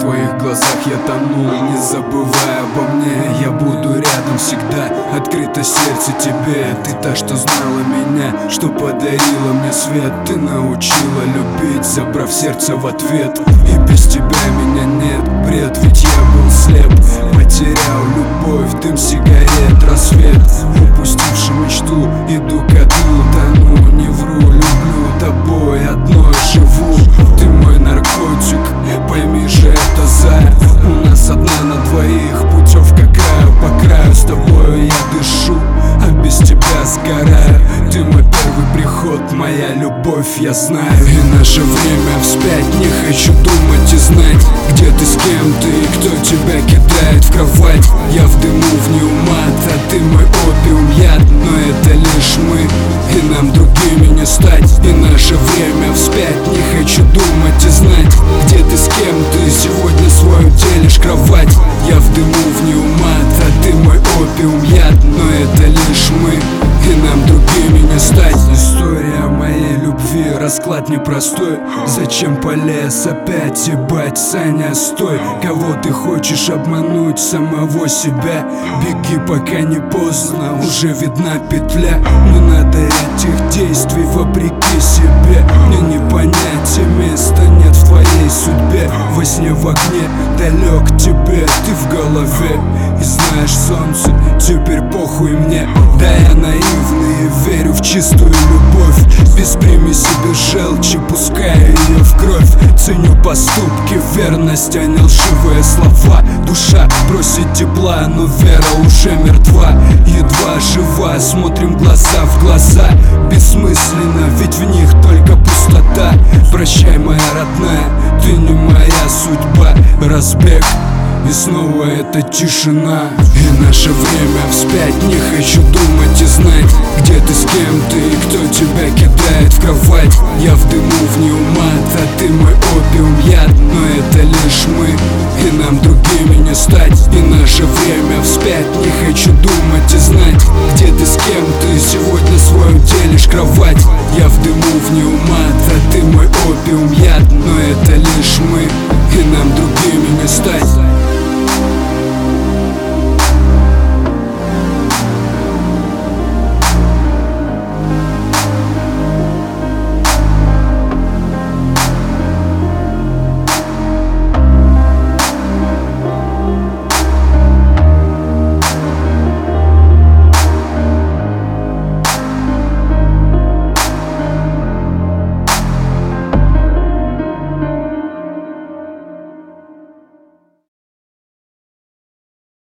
твоих глазах я тонул. Не забывай обо мне, я буду рядом всегда. Открыто сердце тебе, ты та, что знала меня, что подарила мне свет. Ты научила любить, забрав сердце в ответ. И без тебя меня нет, бред, ведь я был слеп. Потерял любовь, дым сигарет, рассвет. Упустивший мечту, иду ко дну, тону, не вру, люблю тобой, одной живу. Ты мой наркотик, пойми же это, зая. У нас одна на двоих, путевка краю по краю. С тобою я дышу, а без тебя сгораю. Ты мой первый приход, моя любовь, я знаю. И наше время вспять, не хочу думать и знать, где ты, с кем ты и кто тебя кидает в кровать. Я в дыму, в неумат, а ты мой опиум, яд. Но это лишь мы, и нам другими не стать. И наше время вспять, не хочу думать и знать, где ты, с кем ты сегодня свою делишь кровать. Я в дыму, в неумат, а ты мой опиум, яд. Но это лишь мы, и нам другими не стать. История моей любви, расклад непростой. Зачем полез опять, ебать, Саня, стой. Кого ты хочешь обмануть, самого себя? Беги, пока не поздно, уже видна петля. Не надо этих действий вопреки себе. Мне не понять, места нет в твоей судьбе. Во сне, в огне, далек тебе, ты в голове. И знаешь, солнце, теперь похуй мне. Да, я наивный и верю в чистую любовь, без примеси, без желчи, пускаю ее в кровь. Ценю поступки, верность, а не лживые слова. Душа просит тепла, но вера уже мертва. Едва жива, смотрим глаза в глаза. Бессмысленно, ведь в них только пустота. Прощай, моя родная, ты не моя судьба. Разбег, и снова эта тишина. И наше время вспять, не хочу думать и знать, где ты, с кем ты и кто тебя кидает в кровать. Я в дыму, в неумат, а ты мой опиум, яд. Но это лишь мы, и нам другими не стать. И наше время вспять, не хочу думать и знать, где ты, с кем ты сегодня свою делишь кровать. Я в дыму, в неумат, а ты мой опиум, яд. Но это лишь мы,